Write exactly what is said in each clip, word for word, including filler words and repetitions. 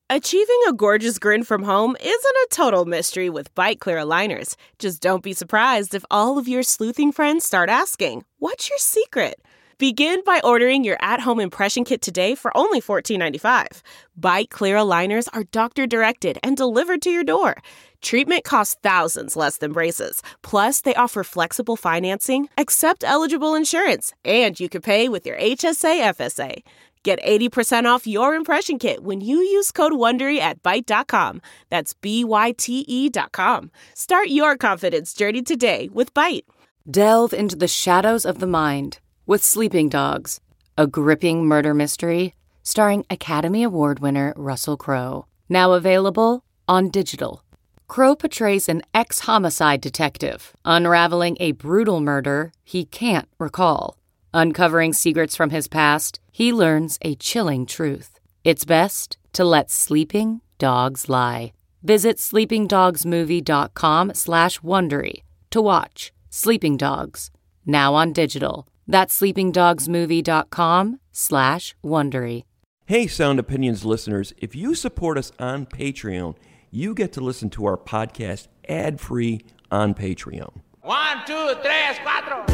Achieving a gorgeous grin from home isn't a total mystery with Byte Clear aligners. Just don't be surprised if all of your sleuthing friends start asking, "What's your secret?" Begin by ordering your at-home impression kit today for only fourteen ninety-five. Byte Clear aligners are doctor-directed and delivered to your door. Treatment costs thousands less than braces. Plus, they offer flexible financing, accept eligible insurance, and you can pay with your H S A F S A. Get eighty percent off your impression kit when you use code WONDERY at Byte dot com. That's B Y T E dot com. Start your confidence journey today with Byte. Delve into the shadows of the mind with Sleeping Dogs, a gripping murder mystery starring Academy Award winner Russell Crowe. Now available on digital. Crowe portrays an ex-homicide detective unraveling a brutal murder he can't recall. Uncovering secrets from his past, he learns a chilling truth. It's best to let sleeping dogs lie. Visit sleepingdogsmovie.com slash Wondery to watch Sleeping Dogs, now on digital. That's sleepingdogsmovie.com slash Wondery. Hey, Sound Opinions listeners, if you support us on Patreon, you get to listen to our podcast ad-free on Patreon. One, two, tres, cuatro.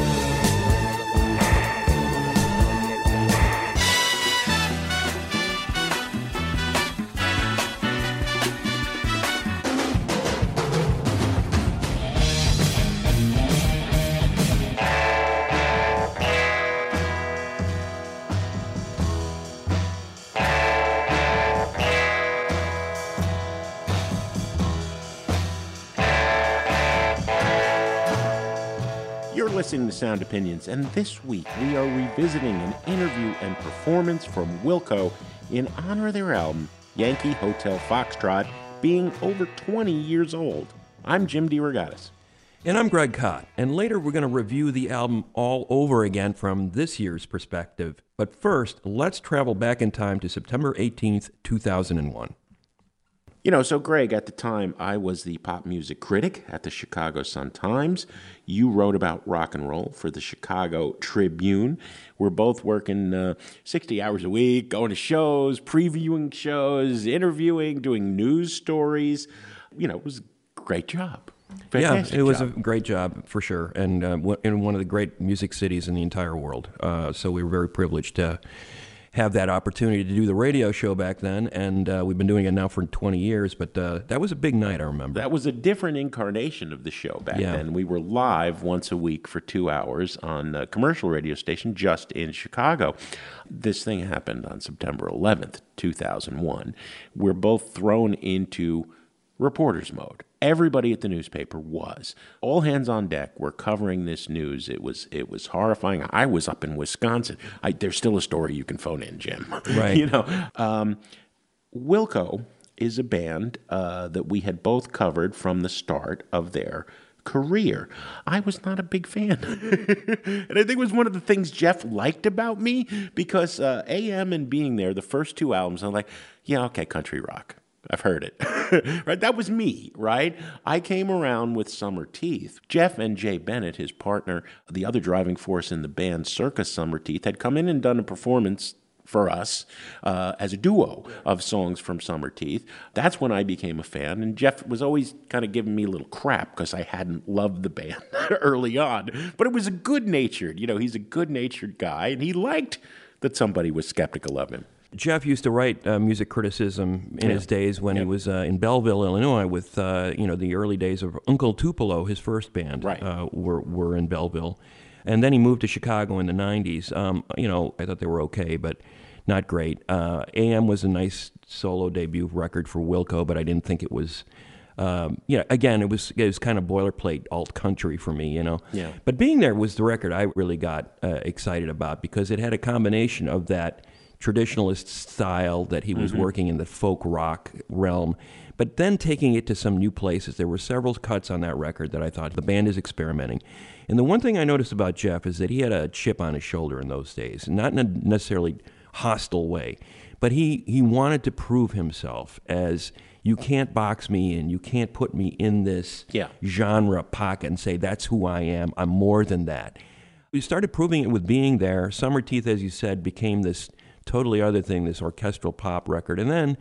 You're listening to Sound Opinions, and this week we are revisiting an interview and performance from Wilco in honor of their album, Yankee Hotel Foxtrot, being over twenty years old. I'm Jim DeRogatis. And I'm Greg Kot, and later we're going to review the album all over again from this year's perspective. But first, let's travel back in time to September eighteenth, two thousand one. You know, so Greg, at the time, I was the pop music critic at the Chicago Sun-Times. You wrote about rock and roll for the Chicago Tribune. We're both working uh, sixty hours a week, going to shows, previewing shows, interviewing, doing news stories. You know, it was a great job. Fantastic yeah, it was job. a great job for sure, and uh, in one of the great music cities in the entire world. Uh, so we were very privileged to have that opportunity to do the radio show back then, and uh, we've been doing it now for twenty years, but uh, that was a big night, I remember. That was a different incarnation of the show back yeah. then. We were live once a week for two hours on a commercial radio station just in Chicago. This thing happened on September eleventh, two thousand one. We're both thrown into reporter's mode. Everybody at the newspaper was. All hands on deck were covering this news. It was it was horrifying. I was up in Wisconsin. I, there's still a story you can phone in, Jim. Right. you know, um, Wilco is a band uh, that we had both covered from the start of their career. I was not a big fan. And I think it was one of the things Jeff liked about me, because uh, A M and Being There, the first two albums, I'm like, yeah, okay, country rock. I've heard it. Right? That was me, right? I came around with Summer Teeth. Jeff and Jay Bennett, his partner, the other driving force in the band Circus Summer Teeth, had come in and done a performance for us uh, as a duo of songs from Summer Teeth. That's when I became a fan, and Jeff was always kind of giving me a little crap because I hadn't loved the band early on. But it was a good-natured, you know, he's a good-natured guy, and he liked that somebody was skeptical of him. Jeff used to write uh, music criticism in yeah. his days when yeah. he was uh, in Belleville, Illinois, with uh, you know the early days of Uncle Tupelo. His first band right. uh, were were in Belleville, and then he moved to Chicago in the nineties. Um, you know, I thought they were okay, but not great. Uh, A M was a nice solo debut record for Wilco, but I didn't think it was. Um, you know, again, it was it was kind of boilerplate alt country for me, you know. Yeah. But Being There was the record I really got uh, excited about, because it had a combination of that traditionalist style that he was mm-hmm. working in the folk rock realm, but then taking it to some new places. There were several cuts on that record that I thought the band is experimenting. And the one thing I noticed about Jeff is that he had a chip on his shoulder in those days, not in a necessarily hostile way, but he, he wanted to prove himself as, you can't box me in, you can't put me in this yeah. genre pocket and say, that's who I am, I'm more than that. We started proving it with Being There. Summer Teeth, as you said, became this totally other thing, this orchestral pop record. And then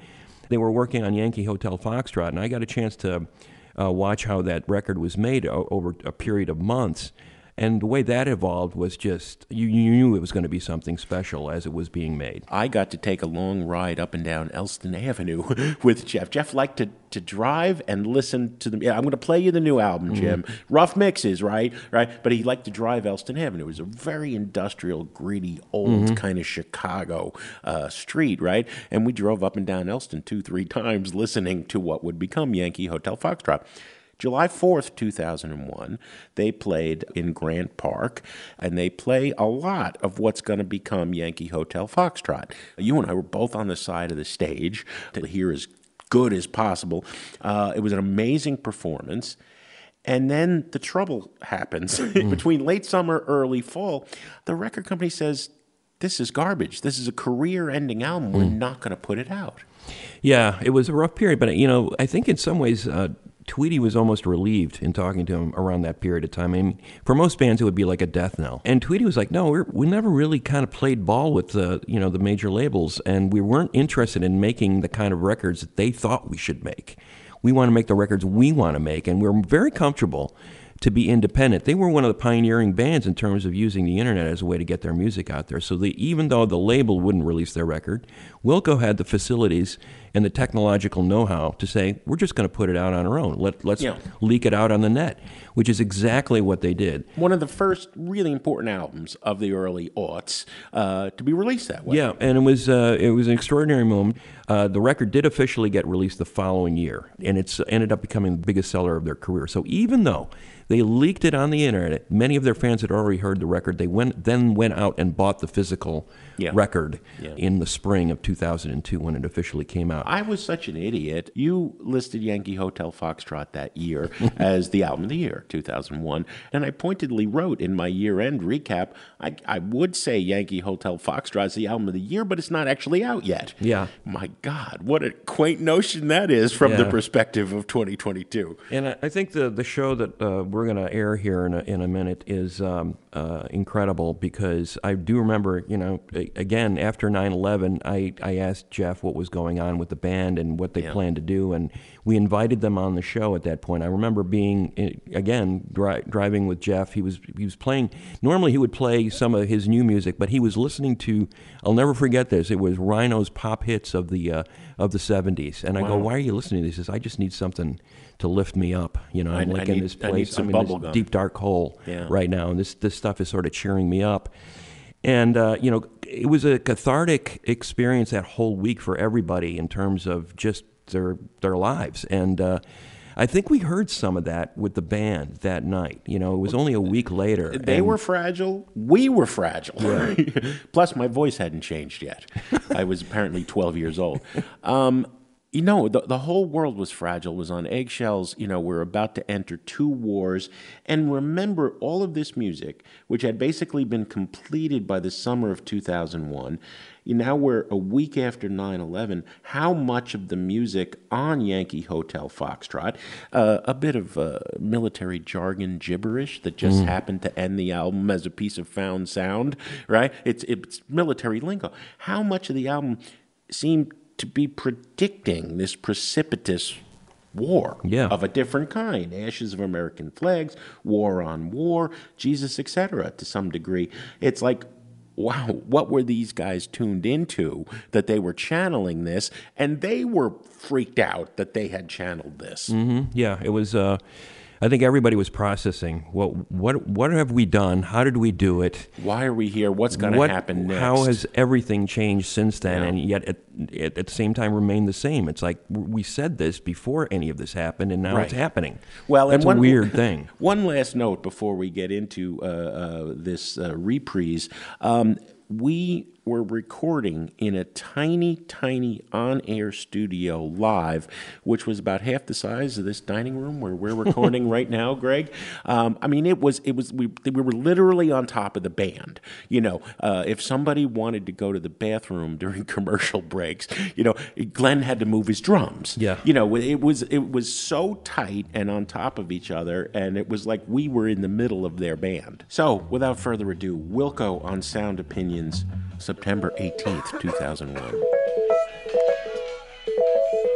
They were working on Yankee Hotel Foxtrot, and I got a chance to uh, watch how that record was made o- over a period of months. And the way that evolved was just, you, you knew it was going to be something special as it was being made. I got to take a long ride up and down Elston Avenue with Jeff. Jeff liked to, to drive and listen to them. Yeah, I'm going to play you the new album, Jim. Mm-hmm. Rough mixes, right? Right. But he liked to drive Elston Avenue. It was a very industrial, gritty, old mm-hmm. kind of Chicago uh, street, right? And we drove up and down Elston two, three times listening to what would become Yankee Hotel Foxtrot. July fourth, two thousand one, they played in Grant Park, and they play a lot of what's going to become Yankee Hotel Foxtrot. You and I were both on the side of the stage to hear as good as possible. Uh, it was an amazing performance. And then the trouble happens. Mm. Between late summer, early fall, the record company says, this is garbage. This is a career-ending album. We're mm. not going to put it out. Yeah, it was a rough period. But, you know, I think in some ways... Uh, Tweety was almost relieved in talking to him around that period of time. I mean, for most bands, it would be like a death knell. And Tweety was like, no, we're, we never really kind of played ball with the, you know, the major labels, and we weren't interested in making the kind of records that they thought we should make. We want to make the records we want to make, and we're very comfortable to be independent. They were one of the pioneering bands in terms of using the internet as a way to get their music out there. So they, even though the label wouldn't release their record, Wilco had the facilities and the technological know-how to say, we're just going to put it out on our own. Let, let's yeah. leak it out on the net, which is exactly what they did. One of the first really important albums of the early aughts uh, to be released that way. Yeah, and it was uh, it was an extraordinary moment. Uh, the record did officially get released the following year, and it's ended up becoming the biggest seller of their career. So even though they leaked it on the internet, many of their fans had already heard the record. They went then went out and bought the physical yeah. record yeah. in the spring of two thousand two when it officially came out. I was such an idiot. You listed Yankee Hotel Foxtrot that year as the album of the year, two thousand one, and I pointedly wrote in my year-end recap, I, I would say Yankee Hotel Foxtrot is the album of the year, but it's not actually out yet. Yeah. My God, what a quaint notion that is from yeah. the perspective of twenty twenty-two. And I, I think the, the show that uh, we're going to air here in a, in a minute is um, uh, incredible, because I do remember, you know, again, after nine eleven, I, I asked Jeff what was going on with the band and what they yeah. planned to do, and we invited them on the show at that point. I remember being, again, dri- driving with Jeff. He was he was playing, normally he would play some of his new music, but he was listening to, I'll never forget this, it was Rhino's pop hits of the uh, of the seventies. And I wow. go, why are you listening to this? He says, I just need something to lift me up. You know, I'm I, like I in need, this place, I'm in this gum. deep, dark hole yeah. right now, and this, this stuff is sort of cheering me up. And, uh, you know, it was a cathartic experience that whole week for everybody in terms of just their their lives. And uh, I think we heard some of that with the band that night. You know, it was only a week later. They and, were fragile. We were fragile. Yeah. Plus, my voice hadn't changed yet. I was apparently twelve years old. Um, You know, the, the whole world was fragile, was on eggshells. You know, we're about to enter two wars. And remember, all of this music, which had basically been completed by the summer of two thousand one, you now we're a week after nine eleven, how much of the music on Yankee Hotel Foxtrot, uh, a bit of uh, military jargon gibberish that just mm. happened to end the album as a piece of found sound, right? It's, it's military lingo. How much of the album seemed to be predicting this precipitous war yeah. of a different kind, ashes of American flags, war on war, Jesus, et cetera, to some degree. It's like, wow, what were these guys tuned into that they were channeling this, and they were freaked out that they had channeled this. Mm-hmm. Yeah, it was... Uh... I think everybody was processing, what what what have we done? How did we do it? Why are we here? What's going to happen next? How has everything changed since then, yeah. and yet at, at, at the same time remained the same? It's like we said this before any of this happened, and now right. it's happening. Well, That's and one, a weird thing. One last note before we get into uh, uh, this uh, reprise. Um, we were recording in a tiny, tiny on-air studio live, which was about half the size of this dining room where we're recording right now, Greg. Um, I mean, it was, it was, we, we were literally on top of the band. You know, uh, if somebody wanted to go to the bathroom during commercial breaks, you know, Glenn had to move his drums. Yeah. You know, it was, it was so tight and on top of each other, and it was like we were in the middle of their band. So, without further ado, Wilco on Sound Opinions, September eighteenth, two thousand one.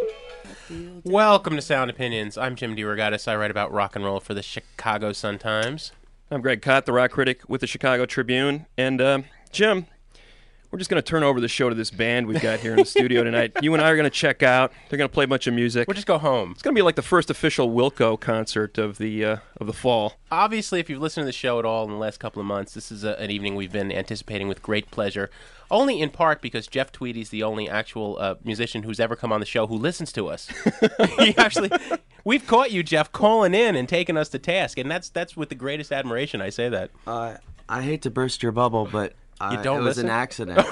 Welcome to Sound Opinions. I'm Jim DeRogatis. I write about rock and roll for the Chicago Sun-Times. I'm Greg Kot, the rock critic with the Chicago Tribune. And, uh, Jim, we're just going to turn over the show to this band we've got here in the studio tonight. You and I are going to check out. They're going to play a bunch of music. We'll just go home. It's going to be like the first official Wilco concert of the uh, of the fall. Obviously, if you've listened to the show at all in the last couple of months, this is a, an evening we've been anticipating with great pleasure. Only in part because Jeff Tweedy's the only actual uh, musician who's ever come on the show who listens to us. He actually, we've caught you, Jeff, calling in and taking us to task, and that's that's with the greatest admiration. I say that. Uh, I hate to burst your bubble, but uh, you don't it was listen? an accident.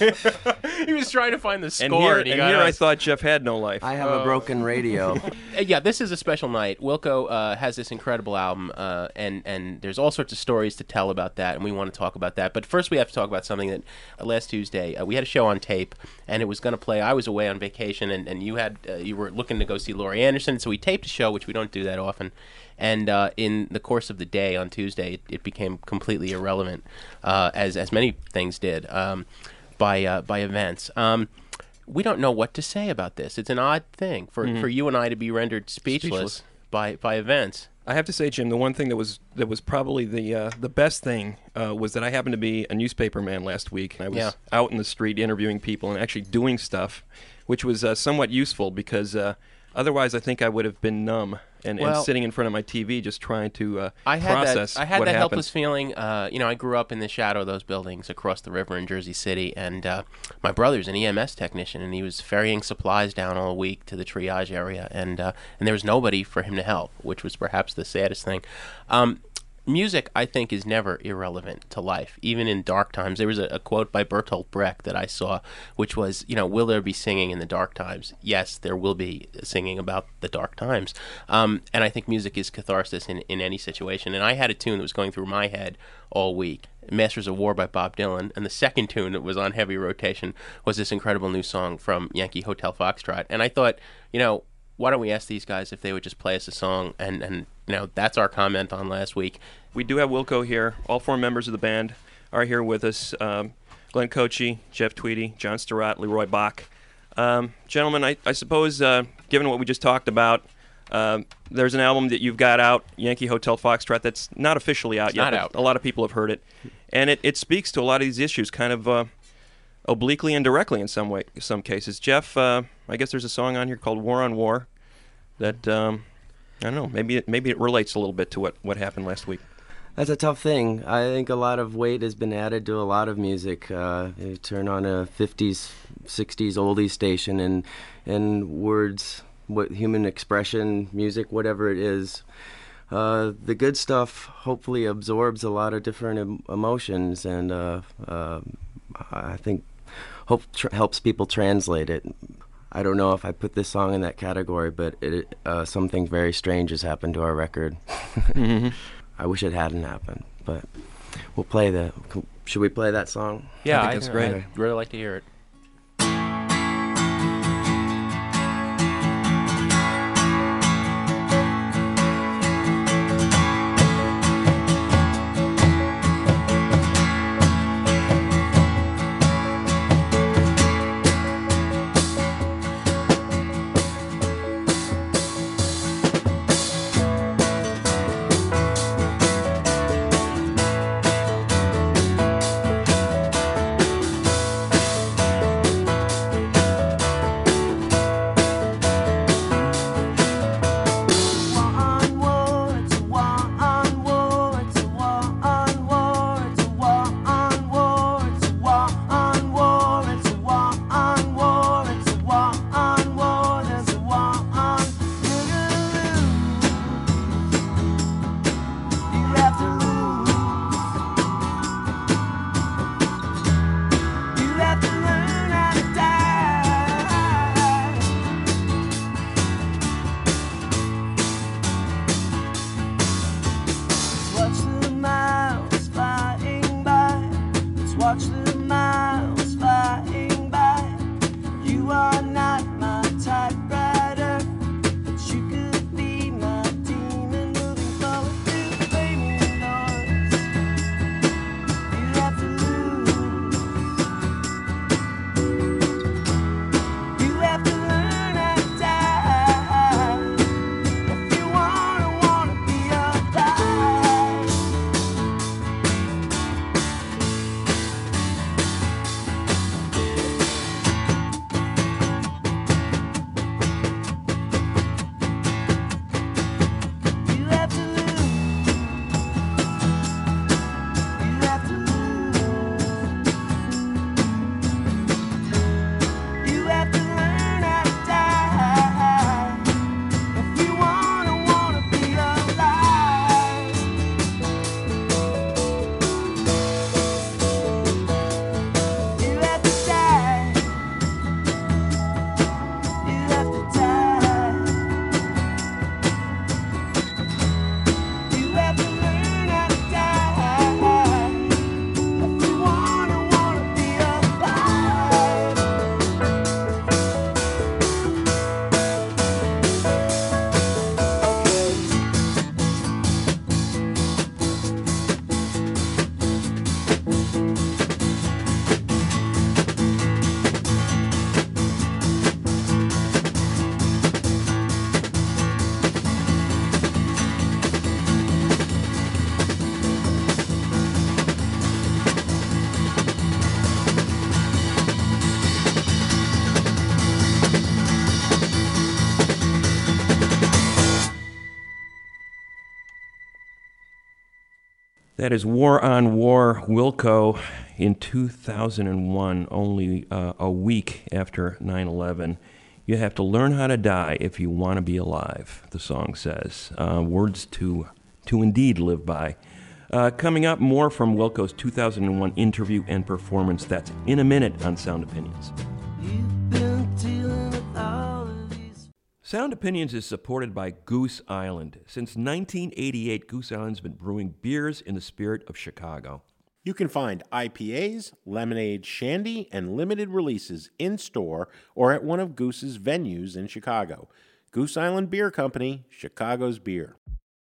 He was trying to find the score, And here, and, he and got here I us. thought Jeff had no life. I have a broken radio. Uh, yeah, this is a special night. Wilco uh, has this incredible album, uh, and and there's all sorts of stories to tell about that, and we want to talk about that. But first, we have to talk about something that uh, last Tuesday uh, we had a show on tape, and it was going to play. I was away on vacation, and, and you had uh, you were looking to go see Laurie Anderson, so we taped a show, which we don't do that often. And uh, in the course of the day on Tuesday, it, it became completely irrelevant, uh, as as many things did um, by uh, by events. Um, we don't know what to say about this. It's an odd thing for, Mm-hmm. for you and I to be rendered speechless, Speechless. by by events. I have to say, Jim, the one thing that was that was probably the uh, the best thing uh, was that I happened to be a newspaper man last week. I was Yeah. out in the street interviewing people and actually doing stuff, which was uh, somewhat useful because uh, otherwise I think I would have been numb and, Well, and sitting in front of my T V just trying to uh, I had process that. I had what that happened. helpless feeling. Uh, you know, I grew up in the shadow of those buildings across the river in Jersey City, and uh, my brother's an E M S technician, and he was ferrying supplies down all week to the triage area, and uh, and there was nobody for him to help, which was perhaps the saddest thing. Um, Music, I think, is never irrelevant to life, even in dark times. There was a, a quote by Bertolt Brecht that I saw, which was, you know, will there be singing in the dark times? Yes, there will be singing about the dark times. Um, and I think music is catharsis in, in any situation. And I had a tune that was going through my head all week, Masters of War by Bob Dylan. And the second tune that was on heavy rotation was this incredible new song from Yankee Hotel Foxtrot. And I thought, you know, why don't we ask these guys if they would just play us a song? And, and you know, that's our comment on last week. We do have Wilco here. All four members of the band are here with us. Um, Glenn Cochi, Jeff Tweedy, John Stirratt, Leroy Bach. Um, gentlemen, I, I suppose, uh, given what we just talked about, um, there's an album that you've got out, Yankee Hotel Foxtrot, that's not officially out It's yet. not but out. A lot of people have heard it. And it, it speaks to a lot of these issues kind of uh, obliquely and directly in some way, some cases. Jeff, uh, I guess there's a song on here called War on War that, um, I don't know, maybe it, maybe it relates a little bit to what, what happened last week. That's a tough thing. I think a lot of weight has been added to a lot of music. Uh, you turn on a fifties, sixties oldies station, and and words, what human expression, music, whatever it is, uh, the good stuff hopefully absorbs a lot of different em- emotions, and uh, uh, I think hope tr- helps people translate it. I don't know if I put this song in that category, but it, uh, something very strange has happened to our record. Mm-hmm. I wish it hadn't happened, but we'll play the. Should we play that song? Yeah, I think that's great. I'd really like to hear it. That is War on War, Wilco, in two thousand one, only uh, a week after nine eleven. You have to learn how to die if you want to be alive, the song says. Uh, words to, to indeed live by. Uh, coming up, more from Wilco's two thousand one interview and performance. That's in a minute on Sound Opinions. Sound Opinions is supported by Goose Island. Since nineteen eighty-eight, Goose Island's been brewing beers in the spirit of Chicago. You can find I P As, lemonade, shandy, and limited releases in-store or at one of Goose's venues in Chicago. Goose Island Beer Company, Chicago's beer.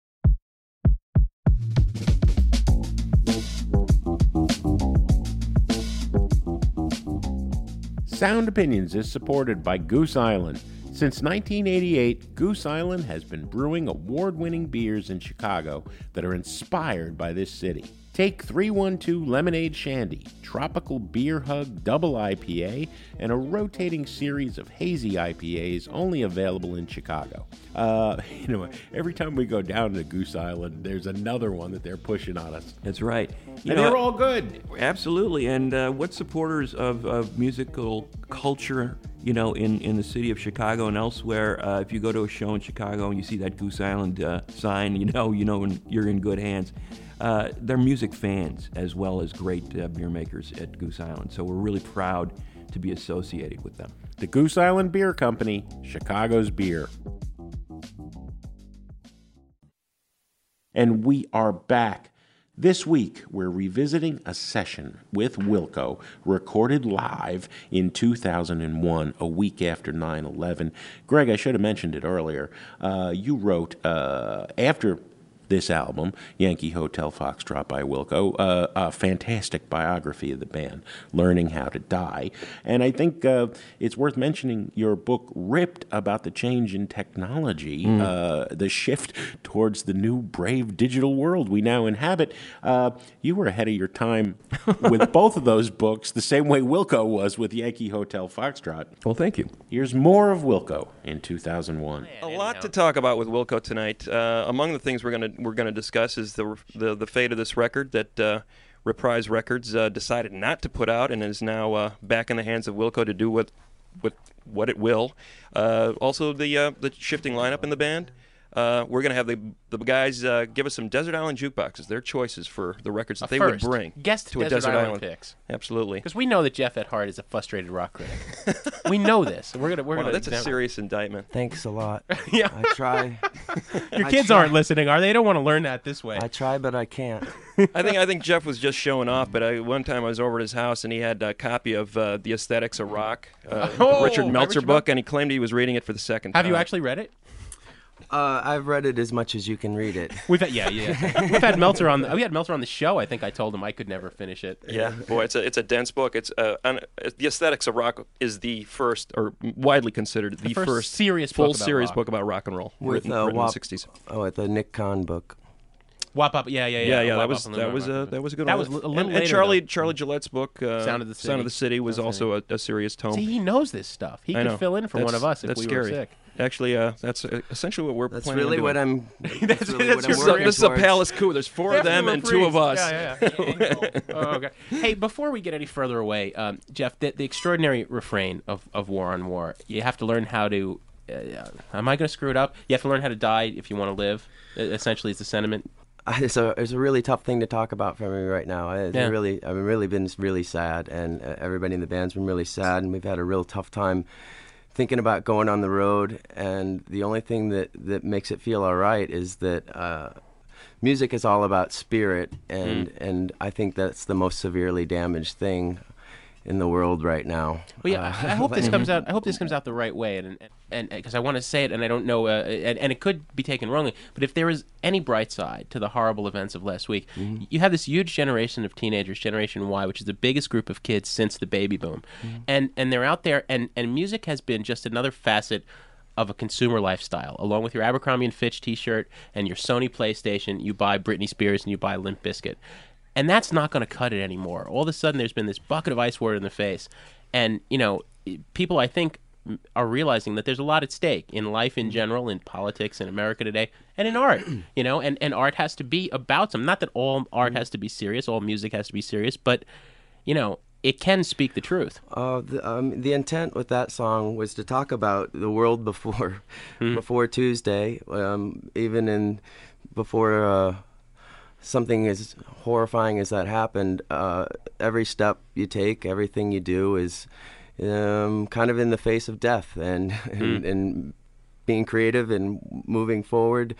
Sound Opinions is supported by Goose Island. Since nineteen eighty-eight, Goose Island has been brewing award-winning beers in Chicago that are inspired by this city. Take three one two Lemonade Shandy, Tropical Beer Hug Double I P A, and a rotating series of hazy I P As only available in Chicago. Uh, you know, every time we go down to Goose Island, there's another one that they're pushing on us. That's right. You and know, they're all good. Absolutely. And uh, what supporters of, of musical culture, you know, in, in the city of Chicago and elsewhere, uh, if you go to a show in Chicago and you see that Goose Island uh, sign, you know, you know you're in good hands. Uh, they're music fans as well as great uh, beer makers at Goose Island. So we're really proud to be associated with them. The Goose Island Beer Company, Chicago's beer. And we are back. This week, we're revisiting a session with Wilco, recorded live in two thousand one, a week after nine eleven. Greg, I should have mentioned it earlier. Uh, you wrote, uh, after this album, Yankee Hotel Foxtrot by Wilco, uh, a fantastic biography of the band, Learning How to Die. And I think uh, it's worth mentioning your book, Ripped, about the change in technology, mm. uh, the shift towards the new brave digital world we now inhabit. Uh, you were ahead of your time with both of those books, the same way Wilco was with Yankee Hotel Foxtrot. Well, thank you. Here's more of Wilco in two thousand one. A lot to talk about with Wilco tonight. Uh, among the things we're going to we're going to discuss is the, the the fate of this record that uh, Reprise Records uh, decided not to put out and is now uh, back in the hands of Wilco to do what with what it will. Uh, also, the uh, the shifting lineup in the band. Uh, we're going to have the the guys uh, give us some Desert Island jukeboxes, their choices for the records that uh, they first, would bring guest to Desert a Desert Island, Island picks. Absolutely, because we know that Jeff at heart is a frustrated rock critic. We know this. We're gonna we're well, gonna. That's a serious indictment. Thanks a lot. Yeah, I try. Your I kids try. aren't listening, are they? They don't want to learn that this way. I try, but I can't. I think I think Jeff was just showing off. But I, one time I was over at his house and he had a copy of uh, The Aesthetics of Rock, uh, Oh, Richard Meltzer Richard book, and he claimed he was reading it for the second Have time. you actually read it? Uh, I've read it as much as you can read it. We've had, yeah, yeah. We've had Meltzer on. The, we had Meltzer on the show. I think I told him I could never finish it. Yeah, boy, it's a it's a dense book. It's uh, un, The Aesthetics of Rock is the first, or widely considered the, The first first serious full book about serious rock. book about rock and roll, With written, uh, written in the Wap- sixties. Oh, with the Nick Kahn book. Wop Up, yeah, yeah, yeah. Yeah, yeah, Wop that Up was on the that Rock was a Rock. that was a good That one. was a little and, later, and Charlie though. Charlie Gillette's book, uh, Sound of the City. Sound of the City, was Sound of the also a, a serious tome. See, he knows this stuff. He I could know. fill in for That's- one of us if that's we scary. were sick. Actually, uh, that's uh, essentially what we're That's planning really on what doing. I'm. That's- really that's what your I'm This is a- working this is a towards. palace coup. There's four of them and two of us. Yeah, yeah, yeah. Oh, okay. Hey, before we get any further away, um, Jeff, the, the extraordinary refrain of, of War on War, you have to learn how to. Uh, am I going to screw it up? You have to learn how to die if you want to live. Essentially, is the sentiment. It's a it's a really tough thing to talk about for me right now. It's Yeah. really I've really been really sad, and uh, everybody in the band's been really sad, and we've had a real tough time thinking about going on the road. And the only thing that, that makes it feel all right is that uh, music is all about spirit, and Mm. and I think that's the most severely damaged thing in the world right now. Well, yeah, Uh, I I hope this comes out. I hope this comes out the right way, and and because I want to say it, and I don't know, uh, and, and it could be taken wrongly. But if there is any bright side to the horrible events of last week, Mm-hmm. you have this huge generation of teenagers, Generation Y, which is the biggest group of kids since the baby boom, Mm-hmm. and and they're out there, and and music has been just another facet of a consumer lifestyle. Along with your Abercrombie and Fitch T-shirt and your Sony PlayStation, you buy Britney Spears and you buy Limp Bizkit. And that's not going to cut it anymore. All of a sudden, there's been this bucket of ice water in the face. And, you know, people, I think, m- are realizing that there's a lot at stake in life in general, in politics, in America today, and in art. You know, and, and art has to be about some. Not that all art has to be serious, all music has to be serious, but, you know, it can speak the truth. Uh, the, um, the intent with that song was to talk about the world before, Hmm. before Tuesday, um, even in before uh, something as horrifying as that happened. Uh, every step you take, everything you do, is um, kind of in the face of death, and and, and being creative and moving forward.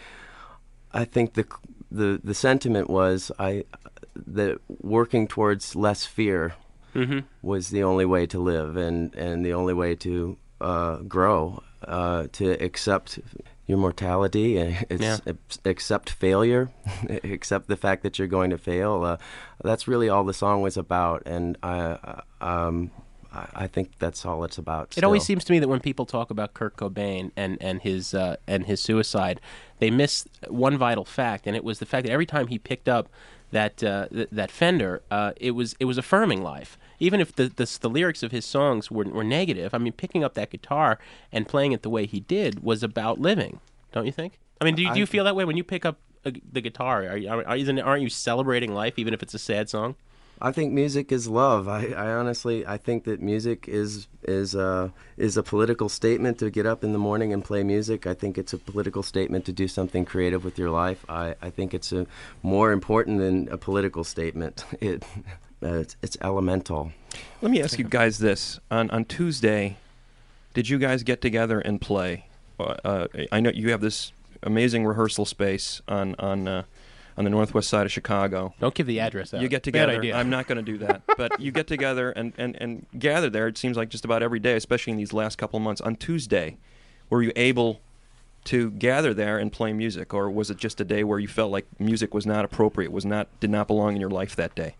I think the the the sentiment was I that working towards less fear. Mm-hmm. was the only way to live, and, and the only way to uh, grow, uh, to accept your mortality, and Yeah. accept failure, accept the fact that you're going to fail. Uh, that's really all the song was about, and I, um, I I think that's all it's about. It still. always seems to me that when people talk about Kurt Cobain and and his uh, and his suicide, they miss one vital fact, and it was the fact that every time he picked up that uh, th- that Fender, uh, it was it was affirming life. Even if the, the the lyrics of his songs were were negative, I mean, picking up that guitar and playing it the way he did was about living. Don't you think? I mean, do you, do you feel that way when you pick up a, the guitar? Are you are, isn't aren't you celebrating life even if it's a sad song? I think music is love. I, I honestly, I think that music is is uh, is a political statement to get up in the morning and play music. I think it's a political statement to do something creative with your life. I, I think it's a, more important than a political statement. It uh, it's, it's elemental. Let me ask you guys this: on on Tuesday, did you guys get together and play? Uh, uh, I know you have this amazing rehearsal space on on. Uh, on the northwest side of Chicago. Don't give the address out. You get Bad together. idea. I'm not going to do that. But you get together and, and, and gather there, it seems like just about every day, especially in these last couple of months. On Tuesday, were you able to gather there and play music, or was it just a day where you felt like music was not appropriate, was not did not belong in your life that day?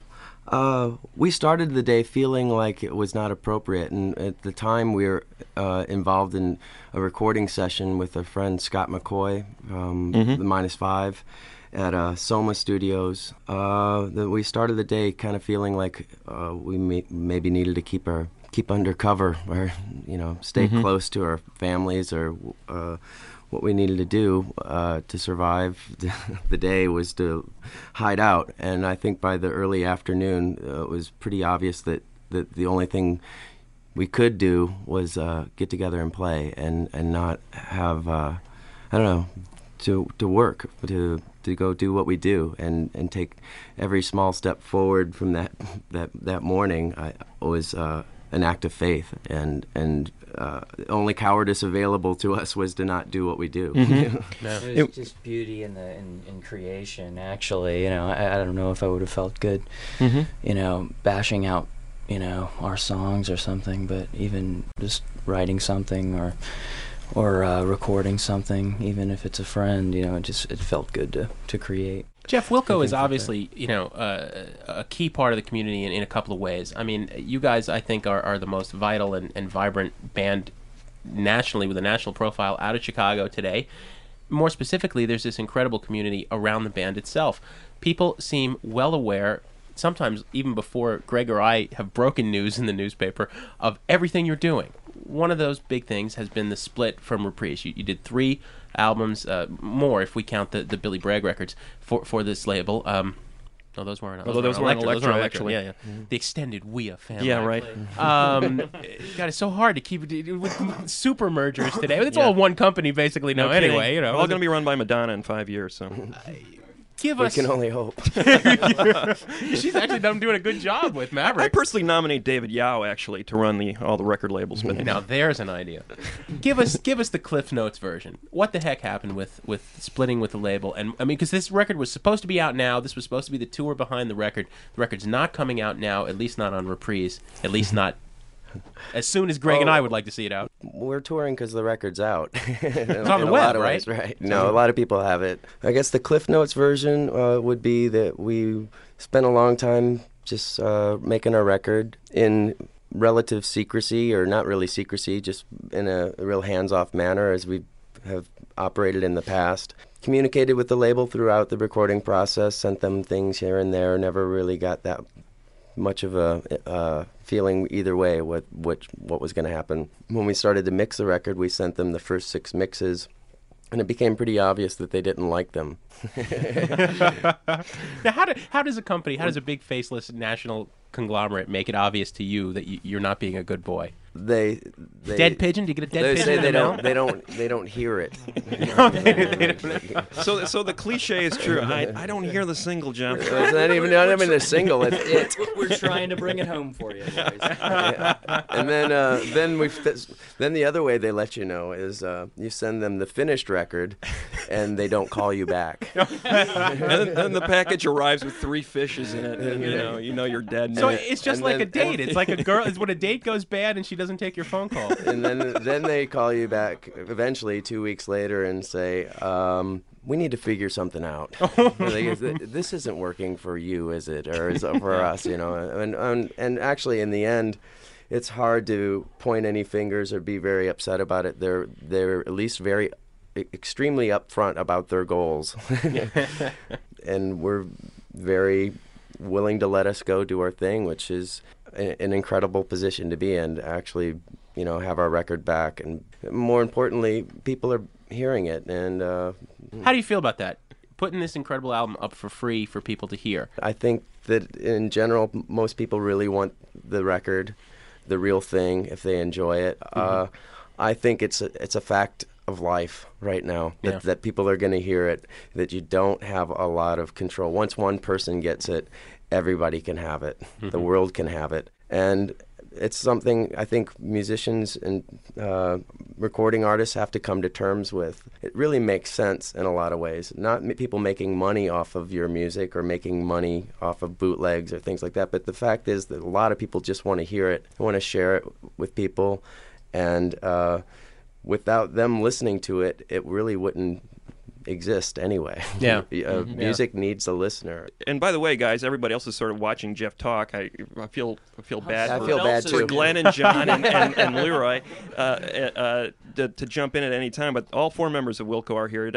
Uh, we started the day feeling like it was not appropriate, and at the time we were uh, involved in a recording session with a friend, Scott McCoy, um, Mhm. the Minus Five, at uh, Soma Studios. Uh, that we started the day kind of feeling like uh, we may, maybe needed to keep our keep undercover, or you know, stay Mhm. close to our families, or uh, what we needed to do uh, to survive the day was to hide out. And I think by the early afternoon, uh, it was pretty obvious that, that the only thing we could do was uh, get together and play, and, and not have, uh, I don't know, to to work, to to go do what we do, and, and take every small step forward from that that, that morning. I was uh, an act of faith, and and uh, the only cowardice available to us was to not do what we do. Mm-hmm. No. It was just beauty in the in, in creation. Actually, you know, I, I don't know if I would have felt good, Mm-hmm. you know, bashing out, you know, our songs or something. But even just writing something or or uh, recording something, even if it's a friend, you know, it just it felt good to to create. Jeff Wilco I is think that- obviously, you know, uh, a key part of the community in, in a couple of ways. I mean, you guys, I think, are, are the most vital and, and vibrant band nationally, with a national profile, out of Chicago today. More specifically, there's this incredible community around the band itself. People seem well aware, sometimes even before Greg or I have broken news in the newspaper, of everything you're doing. One of those big things has been the split from Reprise. You, you did three albums, uh, more if we count the, the Billy Bragg records, for, for this label. Um, no, those weren't. Although those weren't weren't Elektra, those Elektra, weren't actually. Yeah, yeah. The extended We A family. Yeah, right. Um, God, it's so hard to keep it with super mergers today. It's Yeah. all one company basically now. No kidding. Anyway, you know, We're all going to be run by Madonna in five years. So give We us. can only hope. She's actually done doing a good job with I Maverick. personally nominate David Yao actually to run the all the record labels with me. Now there's an idea. Give us give us the Cliff Notes version. What the heck happened with, with splitting with the label? And I mean, because this record was supposed to be out now. This was supposed to be the tour behind the record. The record's not coming out now. At least not on Reprise. At least not as soon as Greg and I would like to see it out. We're touring because the record's out. it's on the a web, lot of ways, right? right? No, a lot of people have it. I guess the Cliff Notes version uh, would be that we spent a long time just uh, making our record in relative secrecy, or not really secrecy, just in a, a real hands-off manner, as we have operated in the past. Communicated with the label throughout the recording process, sent them things here and there, never really got that much of a uh, feeling either way what what what was going to happen. When we started to mix the record, we sent them the first six mixes, and it became pretty obvious that they didn't like them. Now, how do, how does a company, how does a big faceless national conglomerate make it obvious to you that you, you're not being a good boy? They, they dead pigeon? Do you get a dead they pigeon? say in they the don't mail? they don't they don't hear it. No, they, they don't know. So, so the cliche is true. I, I don't hear the single, Jeff. It's not even not even a single. It's it. We're trying to bring it home for you guys. Yeah. And then uh, then we then the other way they let you know is uh, you send them the finished record, and they don't call you back. and then, then the package arrives with three fishes in it, and you know you know you're dead. So now. it's just And like then- a date. It's like a girl. It's when a date goes bad and she doesn't take your phone call. And then then they call you back eventually two weeks later and say, um, we need to figure something out. Like, this isn't working for you, is it? Or is it for us, you know? And, and, and actually, in the end, it's hard to point any fingers or be very upset about it. They're, they're at least very extremely upfront about their goals. And we're very willing to let us go do our thing, which is an incredible position to be in, to actually, you know, have our record back. And more importantly, people are hearing it. And uh, How do you feel about that? Putting this incredible album up for free for people to hear. I think that in general, m- most people really want the record, the real thing, if they enjoy it. Mm-hmm. Uh, I think it's a, it's a fact of life right now that, Yeah. that people are going to hear it, that you don't have a lot of control. Once one person gets it, everybody can have it. Mm-hmm. The world can have it. And it's something I think musicians and uh, recording artists have to come to terms with. It really makes sense in a lot of ways. Not m- people making money off of your music or making money off of bootlegs or things like that, but the fact is that a lot of people just want to hear it, want to share it with people, and uh, without them listening to it, it really wouldn't exist anyway. Yeah. uh, Mm-hmm. Music needs a listener. And by the way, guys, everybody else is sort of watching Jeff talk. I, I feel I feel bad. I for, feel bad for too. Glenn and John and, and, and Leroy uh, uh, to, to jump in at any time, but all four members of Wilco are here.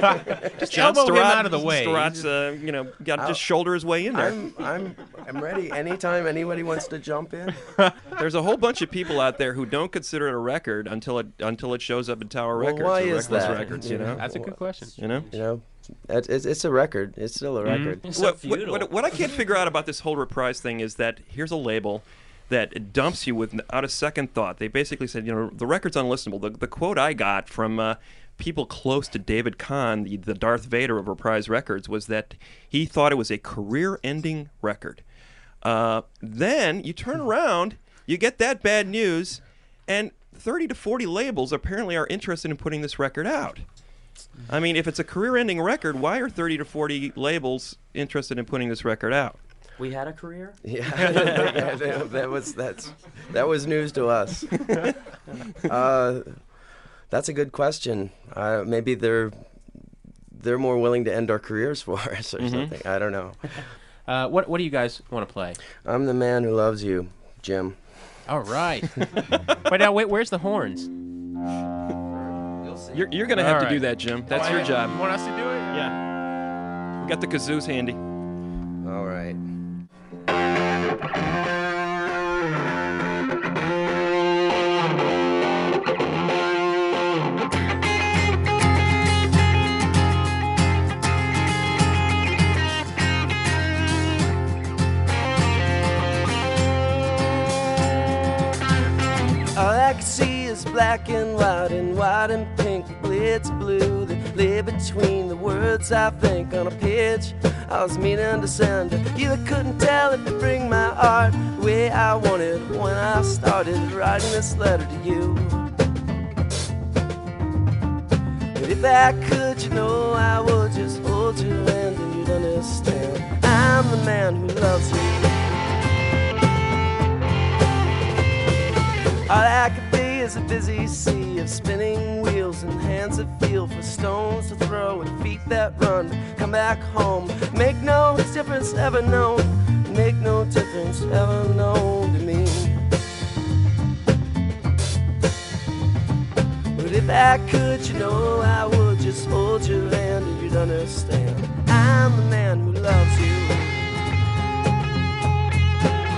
Just John elbow him Stirratt- out of the way. Stirratt's, uh, you know, got to just shoulder his way in there. I'm I'm I'm ready. Anytime anybody wants to jump in. There's a whole bunch of people out there who don't consider it a record until it until it shows up in Tower Well, Records. why or is Reckless that? Records, you know. That's a good question. You know. You know, it's, it's, it's a record. It's still a record. It's so What, what, futile. what, what I can't figure out about this whole reprise thing is that here's a label that dumps you without a second thought. They basically said, you know, the record's unlistenable. The, the quote I got from uh, people close to David Kahn, the, the Darth Vader of Reprise Records, was that he thought it was a career-ending record. Uh, then you turn around, you get that bad news, and thirty to forty labels apparently are interested in putting this record out. I mean, if it's a career-ending record, why are thirty to forty labels interested in putting this record out? We had a career? Yeah, that, that was that's that was news to us. Uh, that's a good question. Uh, maybe they're they're more willing to end our careers for us or Mm-hmm. something. I don't know. Uh, what What do you guys want to play? I'm the man who loves you, Jim. All right. But now, wait, where's the horns? You're, you're going to have All to do right. that, Jim. That's Oh, your yeah? job. You want us to do it? Yeah. We got the kazoos handy. All right. All I can see is black and white and white and pink, blitz blue that lay between the words I think on a page I was meaning to send. You couldn't tell if it bring my art the way I wanted when I started writing this letter to you. But if I could, you know, I would just hold your hand and you'd understand. I'm the man who loves you. All I could be is a busy sea of spinning wheels and hands that feel for stones to throw and feet that run. Come back home, make no difference ever known, make no difference ever known to me. But if I could, you know, I would just hold your hand and you'd understand. I'm the man who loves you.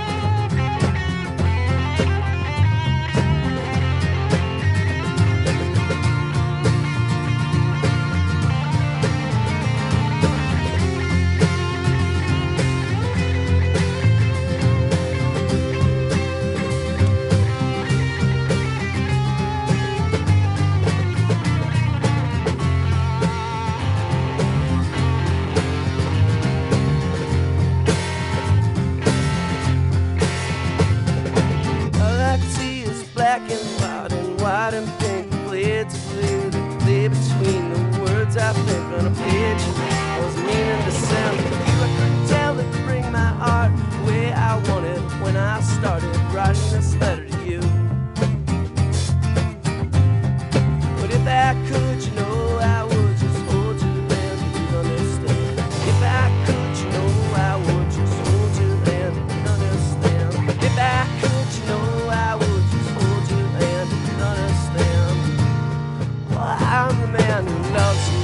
man who loves you.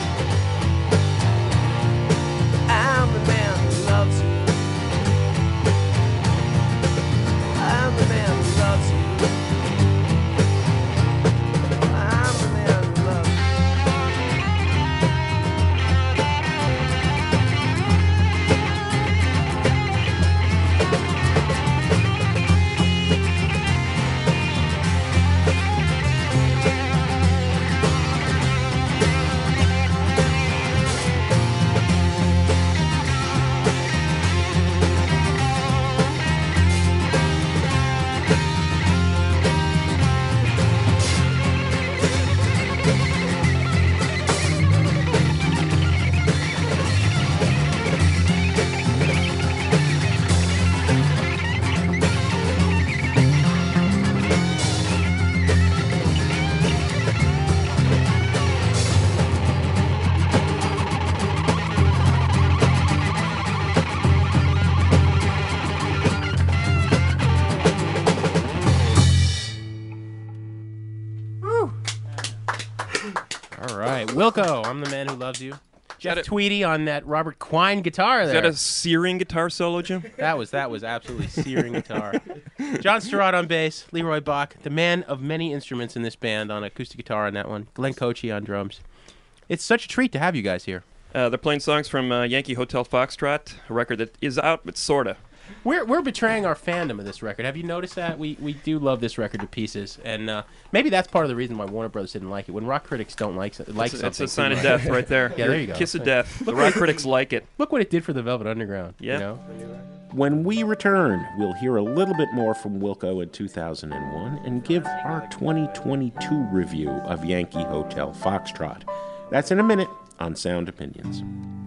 I'm the man who loves you. I'm the man who loves you. I'm the man who loves you. Wilco, I'm the man who loves you. Jeff Tweedy on that Robert Quine guitar there. Is that a searing guitar solo, Jim? That was that was absolutely searing guitar. John Sturrott on bass, Leroy Bach, the man of many instruments in this band on acoustic guitar on that one, Glenn Cochi on drums. It's such a treat to have you guys here. Uh, they're playing songs from uh, Yankee Hotel Foxtrot, a record that is out, but sorta. We're we're betraying our fandom of this record. Have you noticed that? We we do love this record to pieces, and uh, maybe that's part of the reason why Warner Brothers didn't like it. When rock critics don't like like it's, something, it's a sign of much. death right there. Yeah, there you go. Kiss of death. The rock critics like it. Look what it did for the Velvet Underground. Yeah. You know? When we return, we'll hear a little bit more from Wilco in two thousand one and give our twenty twenty-two review of Yankee Hotel Foxtrot. That's in a minute on Sound Opinions.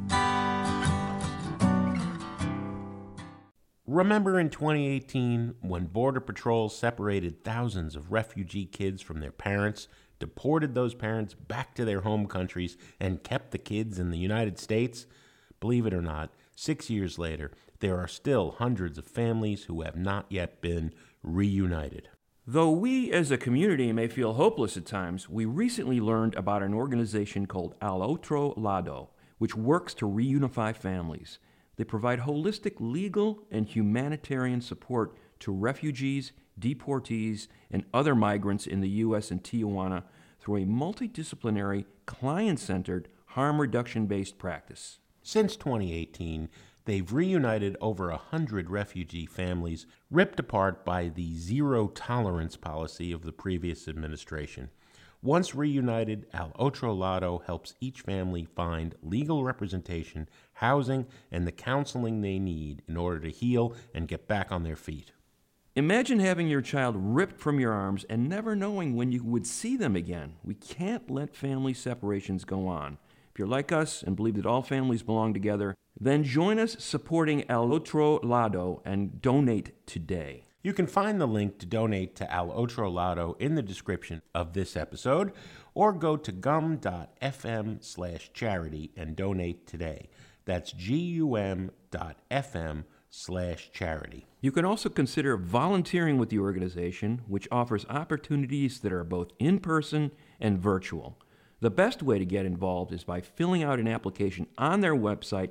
Remember in twenty eighteen when Border Patrol separated thousands of refugee kids from their parents, deported those parents back to their home countries, and kept the kids in the United States? Believe it or not, six years later, there are still hundreds of families who have not yet been reunited. Though we as a community may feel hopeless at times, we recently learned about an organization called Al Otro Lado, which works to reunify families. They provide holistic legal and humanitarian support to refugees, deportees, and other migrants in the U S and Tijuana through a multidisciplinary, client-centered, harm reduction-based practice. Since twenty eighteen, they've reunited over a hundred refugee families ripped apart by the zero-tolerance policy of the previous administration. Once reunited, Al Otro Lado helps each family find legal representation, housing, and the counseling they need in order to heal and get back on their feet. Imagine having your child ripped from your arms and never knowing when you would see them again. We can't let family separations go on. If you're like us and believe that all families belong together, then join us supporting Al Otro Lado and donate today. You can find the link to donate to Al Otro Lado in the description of this episode, or go to gum.fm slash charity and donate today. That's gum.fm slash charity. You can also consider volunteering with the organization, which offers opportunities that are both in-person and virtual. The best way to get involved is by filling out an application on their website,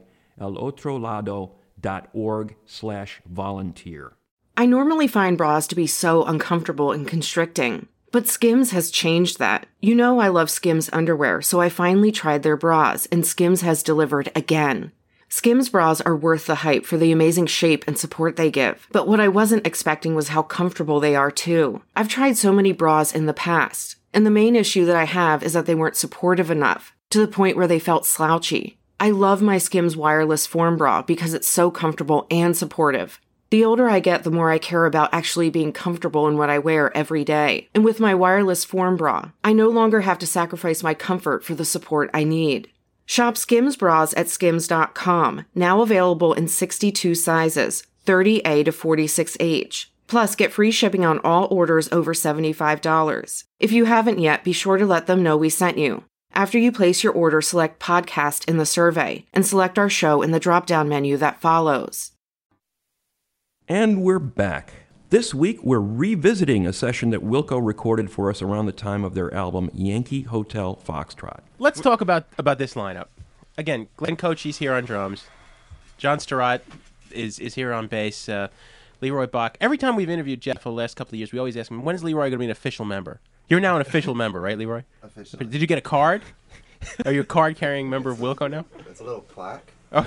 alotrolado.org slash volunteer. I normally find bras to be so uncomfortable and constricting, but Skims has changed that. You know I love Skims underwear, so I finally tried their bras, and Skims has delivered again. Skims bras are worth the hype for the amazing shape and support they give, but what I wasn't expecting was how comfortable they are too. I've tried so many bras in the past, and the main issue that I have is that they weren't supportive enough, to the point where they felt slouchy. I love my Skims wireless form bra because it's so comfortable and supportive. The older I get, the more I care about actually being comfortable in what I wear every day. And with my wireless form bra, I no longer have to sacrifice my comfort for the support I need. Shop Skims bras at skims dot com, now available in sixty-two sizes, thirty A to forty-six H. Plus, get free shipping on all orders over seventy-five dollars. If you haven't yet, be sure to let them know we sent you. After you place your order, select Podcast in the survey, and select our show in the drop-down menu that follows. And we're back. This week, we're revisiting a session that Wilco recorded for us around the time of their album Yankee Hotel Foxtrot. Let's talk about, about this lineup. Again, Glenn Cochie's here on drums. John Stirratt is, is here on bass. Uh, Leroy Bach. Every time we've interviewed Jeff for the last couple of years, we always ask him, when is Leroy going to be an official member? You're now an official member, right, Leroy? Official. Did you get a card? Are you a card-carrying member of Wilco now? It's a little plaque. Oh.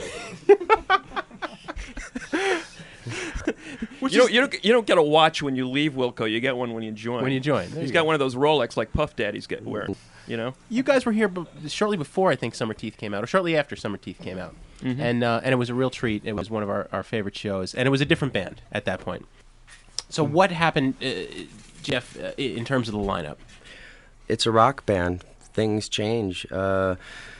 you, don't, you, don't, you don't get a watch when you leave Wilco. You get one when you join. When you join. There He's you got go. one of those Rolex like Puff Daddies get wearing. You know? You guys were here b- shortly before, I think, Summer Teeth came out, or shortly after Summer Teeth came out. Mm-hmm. And uh, and it was a real treat. It was one of our, our favorite shows. And it was a different band at that point. So what happened, uh, Jeff, uh, in terms of the lineup? It's a rock band. Things change. Uh,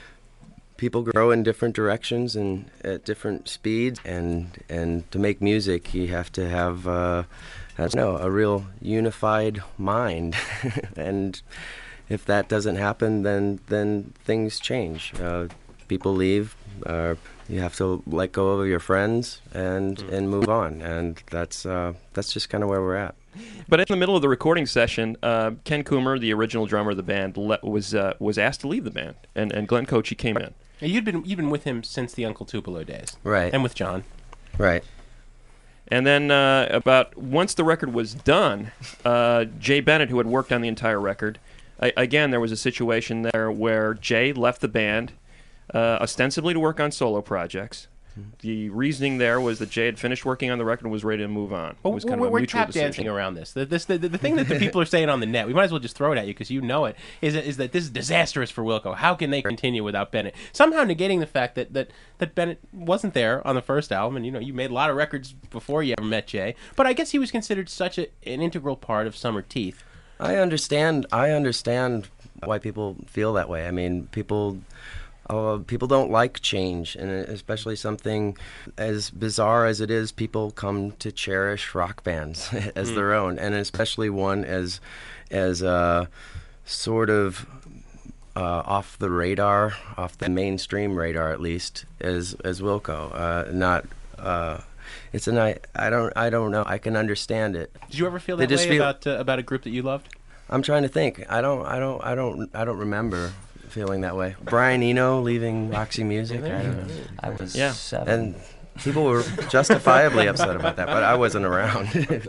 people grow in different directions and at different speeds. And, and to make music, you have to have uh, I don't know, a real unified mind. And if that doesn't happen, then then things change. Uh, people leave. Uh, you have to let go of your friends and mm. and move on. And that's uh, that's just kind of where we're at. But in the middle of the recording session, uh, Ken Coomer, the original drummer of the band, le- was uh, was asked to leave the band, and, and Glenn Cochie came in. Now, you'd been you'd been with him since the Uncle Tupelo days, right? And with John, right? And then uh, about once the record was done, uh, Jay Bennett, who had worked on the entire record, I, again there was a situation there where Jay left the band, uh, ostensibly to work on solo projects. The reasoning there was that Jay had finished working on the record and was ready to move on. It was kind we're, of a we're mutual tap decision. dancing around this. The, this the, the, the thing that the people are saying on the net, we might as well just throw it at you because you know it, is, is that this is disastrous for Wilco. How can they continue without Bennett? Somehow negating the fact that, that, that Bennett wasn't there on the first album, and you know you made a lot of records before you ever met Jay, but I guess he was considered such a, an integral part of Summer Teeth. I understand. I understand why people feel that way. I mean, people... Uh, people don't like change, and especially something as bizarre as it is, people come to cherish rock bands as mm. their own, and especially one as as uh, sort of uh, off the radar, off the mainstream radar at least, as as Wilco. Uh, not uh, it's an I, I don't I don't know. I can understand it. Did you ever feel They that way just feel, about uh, about a group that you loved? I'm trying to think. I don't I don't I don't I don't remember feeling that way. Brian Eno leaving Roxy Music. I don't know. I was yeah. seven. And people were justifiably upset about that, but I wasn't around.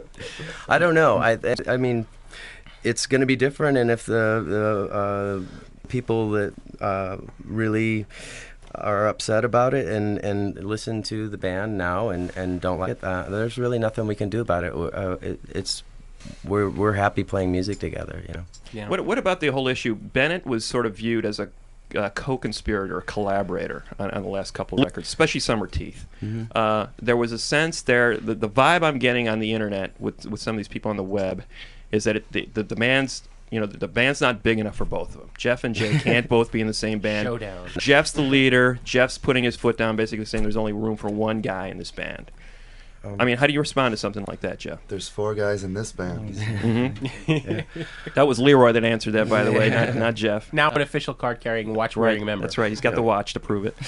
I don't know. I I mean, it's going to be different, and if the the uh, people that uh, really are upset about it and, and listen to the band now and, and don't like it, uh, there's really nothing we can do about it. Uh, it it's we're we're happy playing music together, you know. Yeah. What what about the whole issue? Bennett was sort of viewed as a, a co-conspirator, a collaborator on, on the last couple of records, especially Summer Teeth. Mm-hmm. Uh, there was a sense there, the, the vibe I'm getting on the internet with with some of these people on the web, is that it, the, the the band's you know the, the band's not big enough for both of them. Jeff and Jay can't both be in the same band. Showdown. Jeff's the leader. Jeff's putting his foot down, basically saying there's only room for one guy in this band. Um, I mean, how do you respond to something like that, Jeff? There's four guys in this band. Mm-hmm. yeah. That was Leroy that answered that, by the way, not, not Jeff. Now an official card-carrying, watch-wearing right. member. That's right. He's got yeah. the watch to prove it.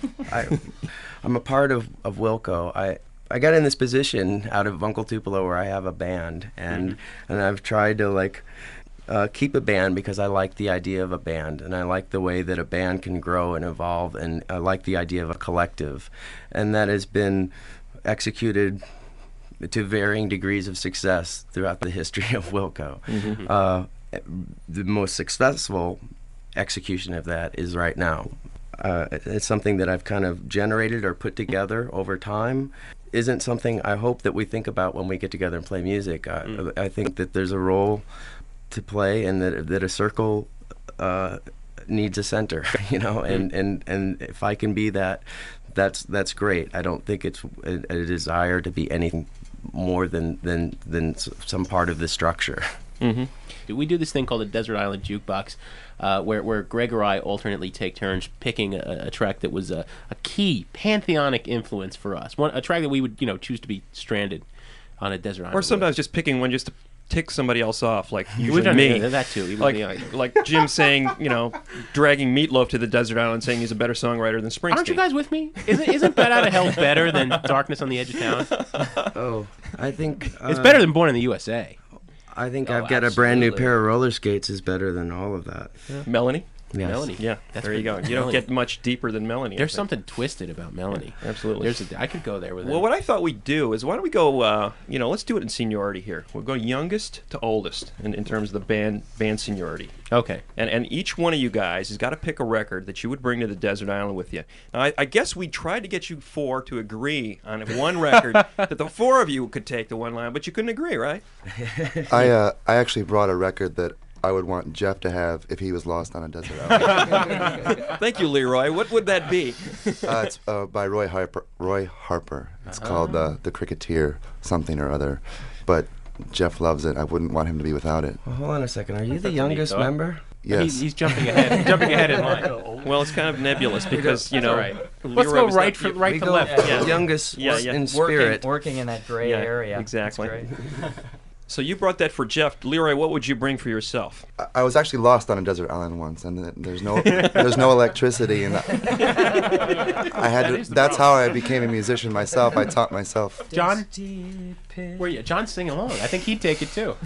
I, I'm a part of, of Wilco. I I got in this position out of Uncle Tupelo where I have a band, and mm-hmm. and I've tried to like uh, keep a band because I like the idea of a band, and I like the way that a band can grow and evolve, and I like the idea of a collective, and that has been executed to varying degrees of success throughout the history of Wilco. Mm-hmm. Uh, the most successful execution of that is right now. Uh, it's something that I've kind of generated or put together over time. Isn't something I hope that we think about when we get together and play music. I, mm. I think that there's a role to play, and that that a circle uh, needs a center, you know, and, and, and if I can be that, that's that's great. I don't think it's a, a desire to be anything more than than than some part of the structure. Mm-hmm. We do this thing called the Desert Island Jukebox, uh, where where Greg or I alternately take turns picking a, a track that was a, a key pantheonic influence for us. One a track that we would you know choose to be stranded on a desert island. Or sometimes with. just picking one just to tick somebody else off, like We've usually done me. that too. Even Like, me. like Jim saying, you know, dragging Meatloaf to the desert island, saying he's a better songwriter than Springsteen. Aren't you guys with me? Isn't isn't Bat Out of Hell better than Darkness on the Edge of Town? Oh, I think uh, It's better than Born in the U S A. I think Oh, I've got a brand new absolutely. pair of roller skates is better than all of that. Melanie? Yes. Melanie. Yeah, That's there you go. pretty- You don't Melanie. get much deeper than Melanie. I There's think. something twisted about Melanie. Yeah, absolutely. There's a, I could go there with Well, it. what I thought we'd do is, why don't we go, uh, you know, let's do it in seniority here. We'll go youngest to oldest in, in terms of the band band seniority. Okay. And and each one of you guys has got to pick a record that you would bring to the desert island with you. Now, I, I guess we tried to get you four to agree on one record that the four of you could take to one line, but you couldn't agree, right? I uh, I actually brought a record that I would want Jeff to have if he was lost on a desert island. Thank you, Leroy. What would that be? uh, it's uh, by Roy Harper. Roy Harper. It's called uh, The Cricketer, something or other. But Jeff loves it. I wouldn't want him to be without it. Well, hold on a second. Are you the That's a neat youngest thought. member? Yes. He's, he's jumping ahead. jumping ahead in line. Well, it's kind of nebulous because, you know, That's all right. Leroy Let's go was right not- for- right we to go left. Yeah. youngest Yeah, yeah. in Working, spirit. working in that gray Yeah, area. exactly. That's great. So you brought that for Jeff. Leroy, what would you bring for yourself? I, I was actually lost on a desert island once, and th- there's no there's no electricity, and I, I had to. is the That's problem. how I became a musician myself. I taught myself. John? Where you? John, sing along. I think he'd take it too.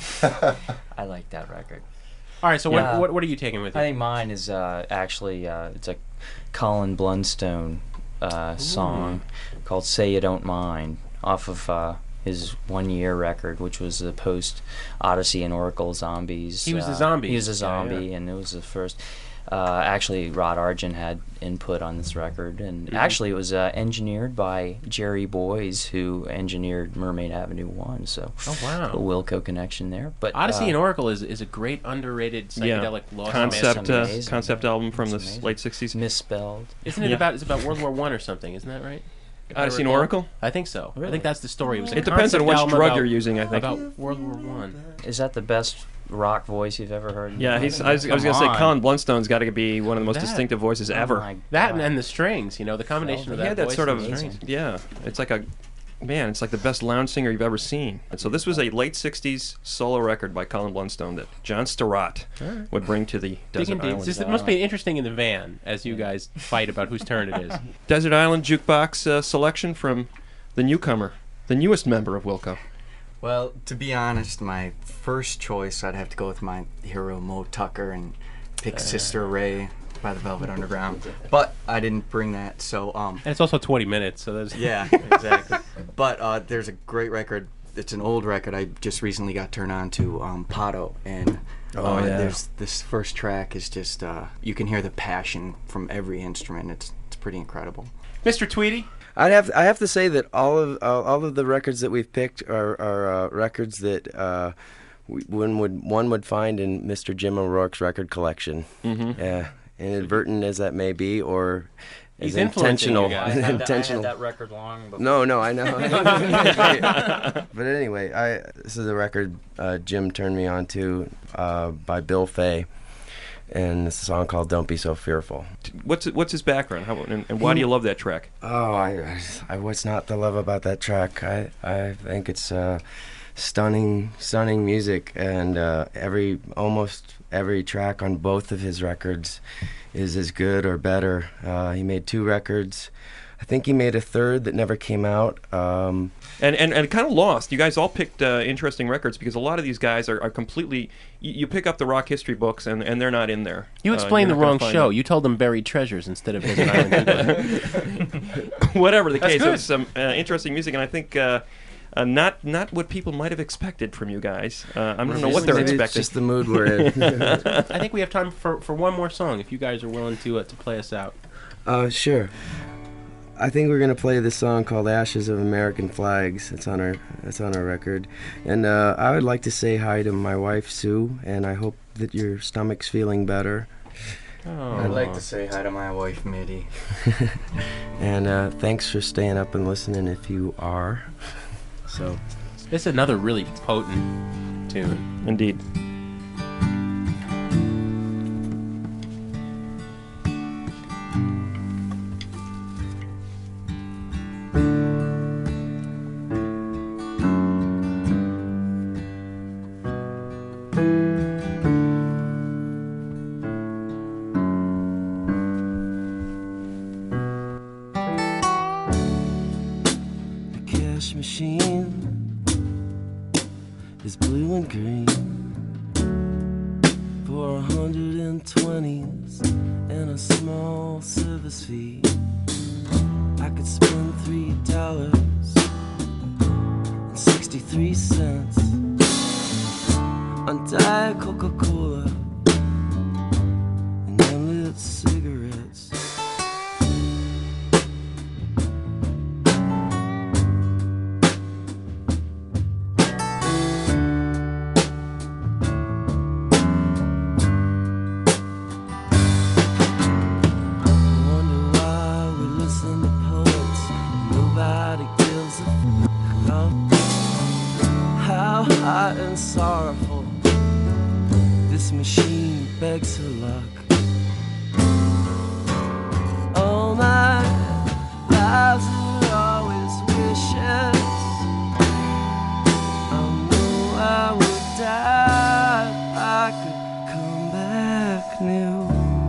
I like that record. All right. So Yeah. what, what what are you taking with you? I think mine is uh, actually uh, it's a Colin Blunstone uh, song called "Say You Don't Mind" off of uh, his one-year record, which was the post Odyssey and Oracle Zombies. He was uh, a zombie. He was a Yeah, zombie, yeah. and it was the first. Uh, actually, Rod Argent had input on this record, and Mm-hmm. actually, it was uh, engineered by Jerry Boys, who engineered Mermaid Avenue One. So, Oh, wow. a Wilco connection there. But Odyssey uh, and Oracle is, is a great underrated psychedelic lost concept It's uh, amazing. concept album from the It's s- amazing. late sixties. misspelled. Isn't it Yeah. about it's about World War One or something? Isn't that right? If I Odyssey and recall. Oracle? I think so. I Really? think that's the story. It, was a It depends on concept which album drug about- you're using, I think. About World War One. Is that the best rock voice you've ever heard? Yeah, he's. I was, I was Come gonna say on. Colin Blunstone's got to be one of the most That- distinctive voices Oh ever. my That and, God. and the strings, you know, the combination of He that had that voice sort and of the strings. yeah. It's like a man. It's like the best lounge singer you've ever seen. And so this was a late sixties solo record by Colin Blunstone that John Stirratt would bring to the Dig desert in deep. island. Just- it must be interesting in the van as you guys fight about whose turn it is. Desert Island jukebox uh, selection from the newcomer, the newest member of Wilco. Well, to be honest, my first choice, I'd have to go with my hero Mo Tucker and pick Sister Ray by the Velvet Underground. But I didn't bring that, so um. And it's also twenty minutes, so there's Yeah, exactly. But uh, there's a great record. It's an old record. I just recently got turned on to um, Pato, and uh, Oh, yeah. there's this first track is just uh, you can hear the passion from every instrument. It's it's pretty incredible. Mister Tweedy. I'd have I have to say that all of uh, all of the records that we've picked are are uh, records that uh, we, one would one would find in Mister Jim O'Rourke's record collection. Mm-hmm. Yeah, inadvertent as that may be, or He's as influencing you intentional. guys. I had, that, I had intentional. that record long before. No, no, I know. But anyway, I this is a record uh, Jim turned me on to uh, by Bill Fay, and it's a song called "Don't Be So Fearful." What's what's his background? How, and, and why do you love that track? Oh, I, I, what's not to love about that track? I, I think it's uh, stunning, stunning music, and uh, every almost every track on both of his records is as good or better. Uh, he made two records. I think he made a third that never came out. Um, And and, and kind of lost. You guys all picked uh, interesting records because a lot of these guys are, are completely. You, you pick up the rock history books and, and they're not in there. You Uh, explained you're the not gonna wrong find show. them. You told them buried treasures instead of Desert Island. Whatever the That's case, good. it was some uh, interesting music, and I think uh, uh, not not what people might have expected from you guys. Uh, I don't know what they're maybe expecting. It's just the mood we're in. I think we have time for, for one more song if you guys are willing to uh, to play us out. Uh, sure. I think we're gonna play this song called "Ashes of American Flags." It's on our it's on our record, and uh, I would like to say hi to my wife Sue, and I hope that your stomach's feeling better. Oh. I'd like to say hi to my wife Mitty. And uh, thanks for staying up and listening if you are. So, This is another really potent tune. Indeed. is blue and green. For a hundred and twenties and a small service fee, I could spend three dollars and sixty-three cents on Diet Coca-Cola and unlit cigarettes. Hot and sorrowful, this machine begs her luck. All my lives are always wishes. I know I would die if I could come back new.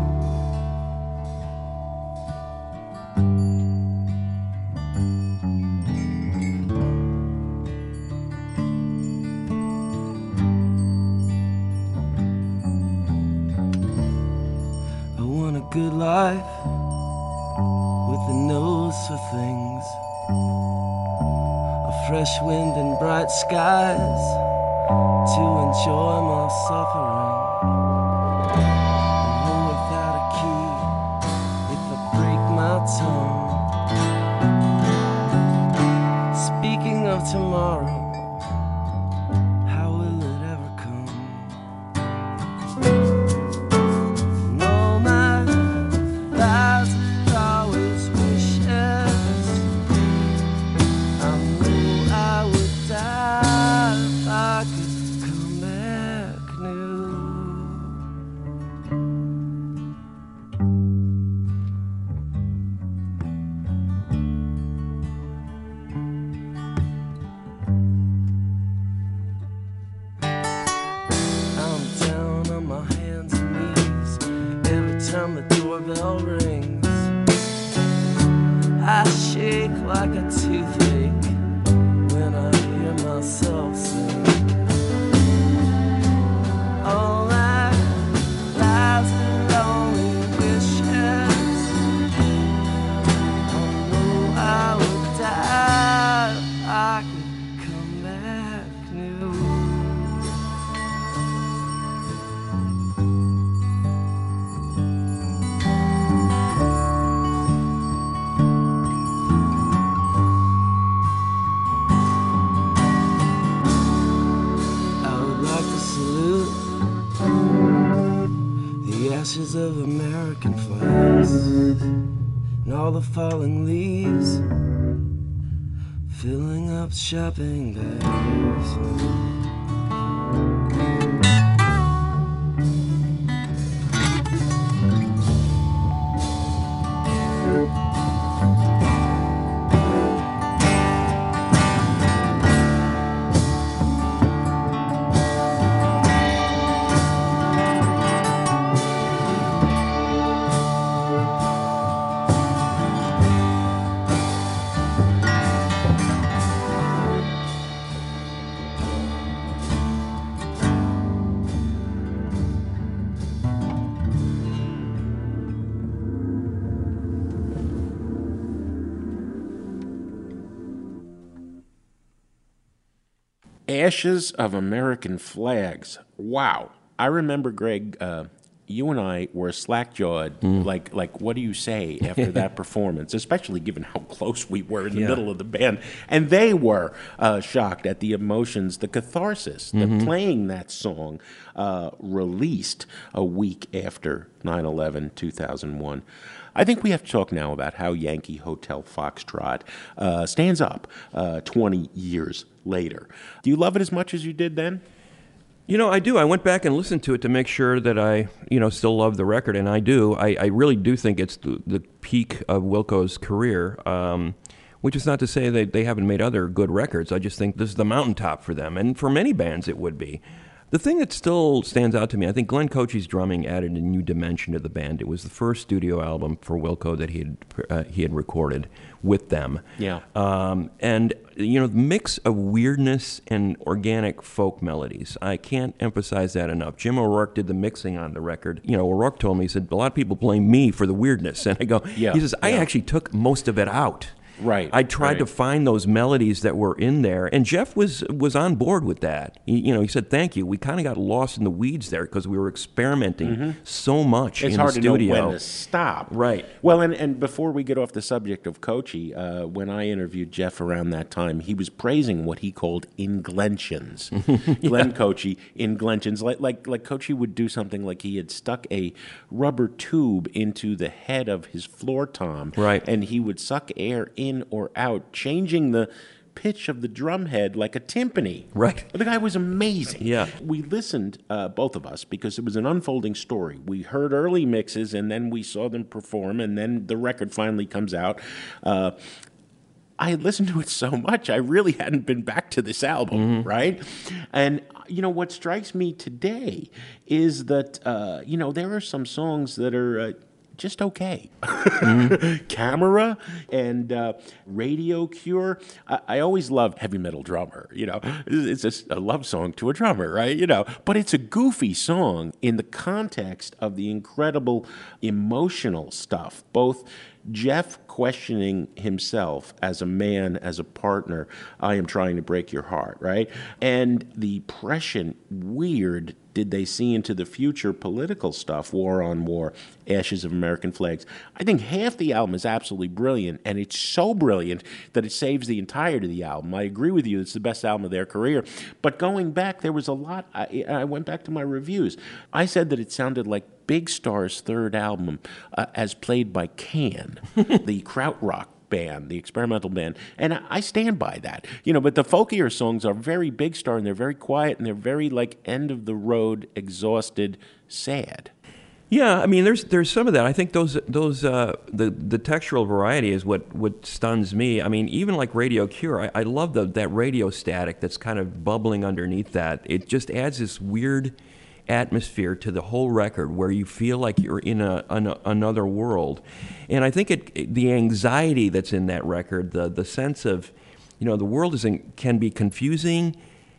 Good life with a nose for things, a fresh wind and bright skies to enjoy my suffering. A room without a key if I break my tongue. Speaking of tomorrow, how will it ever come? Like a toothache when I hear myself sing. All that lies are only wishes. I know I would die if I could come back new. Ashes of American flags and all the falling leaves filling up shopping bags. Ashes of American Flags. Wow. I remember, Greg, uh, you and I were slack-jawed. Mm. Like, like, what do you say after that performance, especially given how close we were in the yeah. middle of the band. And they were uh, shocked at the emotions, the catharsis, mm-hmm. that playing that song uh, released a week after nine eleven, two thousand one. I think we have to talk now about how Yankee Hotel Foxtrot uh, stands up uh, twenty years later. Do you love it as much as you did then? You know, I do. I went back and listened to it to make sure that I, you know, still love the record, and I do. I, I really do think it's the, the peak of Wilco's career, um, which is not to say that they haven't made other good records. I just think this is the mountaintop for them, and for many bands it would be. The thing that still stands out to me, I think Glenn Cochie's drumming added a new dimension to the band. It was the first studio album for Wilco that he had uh, he had recorded with them. Yeah. Um, and you know, the mix of weirdness and organic folk melodies. I can't emphasize that enough. Jim O'Rourke did the mixing on the record. You know, O'Rourke told me, he said, a lot of people blame me for the weirdness, and I go, yeah, he says, I yeah. actually took most of it out. Right. I tried right. to find those melodies that were in there, and Jeff was was on board with that. He, you know, he said, "Thank you." We kind of got lost in the weeds there because we were experimenting mm-hmm. so much it's in hard the to know studio. when to stop. Right. Well, and, and before we get off the subject of Cochie, uh, when I interviewed Jeff around that time, he was praising what he called inglentions. yeah. Glenn Cochie, inglentions. Like, like, like Cochie would do something like he had stuck a rubber tube into the head of his floor tom, right. and he would suck air in or out, changing the pitch of the drum head like a timpani. Right. The guy was amazing. Yeah. We listened, uh, both of us, because it was an unfolding story. We heard early mixes, and then we saw them perform, and then the record finally comes out. Uh, I had listened to it so much, I really hadn't been back to this album, mm-hmm. right? And, you know, what strikes me today is that, uh, you know, there are some songs that are... Uh, just okay. mm-hmm. Camera and uh, Radio Cure. I, I always loved Heavy Metal Drummer. You know, it's just a love song to a drummer, right? You know, but it's a goofy song in the context of the incredible emotional stuff. Both Jeff questioning himself as a man, as a partner, I am trying to break your heart, right? And the prescient, weird, did they see into the future political stuff, War on War, Ashes of American Flags. I think half the album is absolutely brilliant, and it's so brilliant that it saves the entirety of the album. I agree with you, it's the best album of their career. But going back, there was a lot, I, I went back to my reviews. I said that it sounded like Big Star's third album uh, as played by Can, the krautrock band, the experimental band, and I, I stand by that. You know, but the folkier songs are very Big Star, and they're very quiet, and they're very like end of the road, exhausted, sad. Yeah, I mean, there's there's some of that. I think those those uh, the the textural variety is what, what stuns me. I mean, even like Radio Cure, I, I love the that radio static that's kind of bubbling underneath that. It just adds this weird atmosphere to the whole record where you feel like you're in a, an, another world. And I think it, it the anxiety that's in that record, the the sense of, you know, the world is in, can be confusing,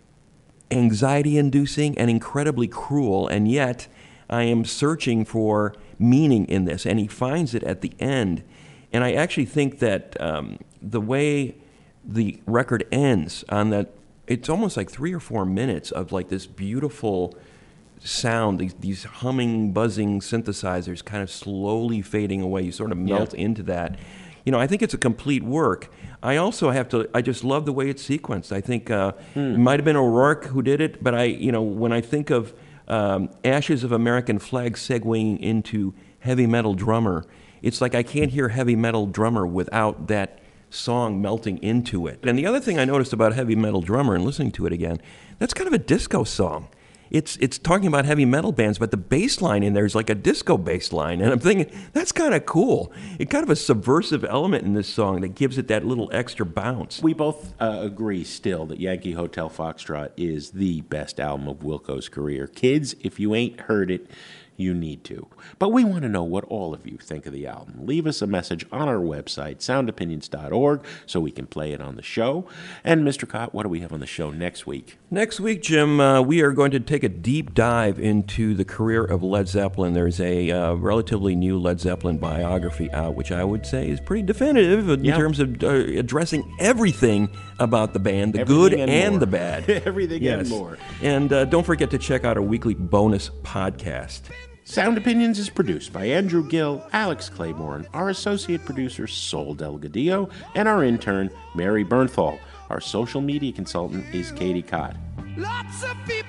anxiety-inducing, and incredibly cruel, and yet I am searching for meaning in this, and he finds it at the end. And I actually think that um, the way the record ends on that, it's almost like three or four minutes of like this beautiful sound, these, these humming, buzzing synthesizers kind of slowly fading away. You sort of melt yeah. into that. You know, I think it's a complete work. I also have to, I just love the way it's sequenced. I think uh, hmm. it might have been O'Rourke who did it, but I, you know, when I think of um, Ashes of American Flag segueing into Heavy Metal Drummer, it's like I can't hear Heavy Metal Drummer without that song melting into it. And the other thing I noticed about Heavy Metal Drummer and listening to it again, that's kind of a disco song. It's it's talking about heavy metal bands, but the bass line in there is like a disco bass line. And I'm thinking, that's kind of cool. It's kind of a subversive element in this song that gives it that little extra bounce. We both uh, agree still that Yankee Hotel Foxtrot is the best album of Wilco's career. Kids, if you ain't heard it, you need to. But we want to know what all of you think of the album. Leave us a message on our website, sound opinions dot org, so we can play it on the show. And Mister Cott, what do we have on the show next week? Next week, Jim, uh, we are going to take a deep dive into the career of Led Zeppelin. There's a uh, relatively new Led Zeppelin biography out, which I would say is pretty definitive in yeah. terms of uh, addressing everything about the band, the everything good and, and more. the bad. everything yes. and more. And uh, don't forget to check out our weekly bonus podcast. Sound Opinions is produced by Andrew Gill, Alex Claiborne, our associate producer, Sol Delgadillo, and our intern, Mary Bernthal. Our social media consultant is Katie Cott. Lots of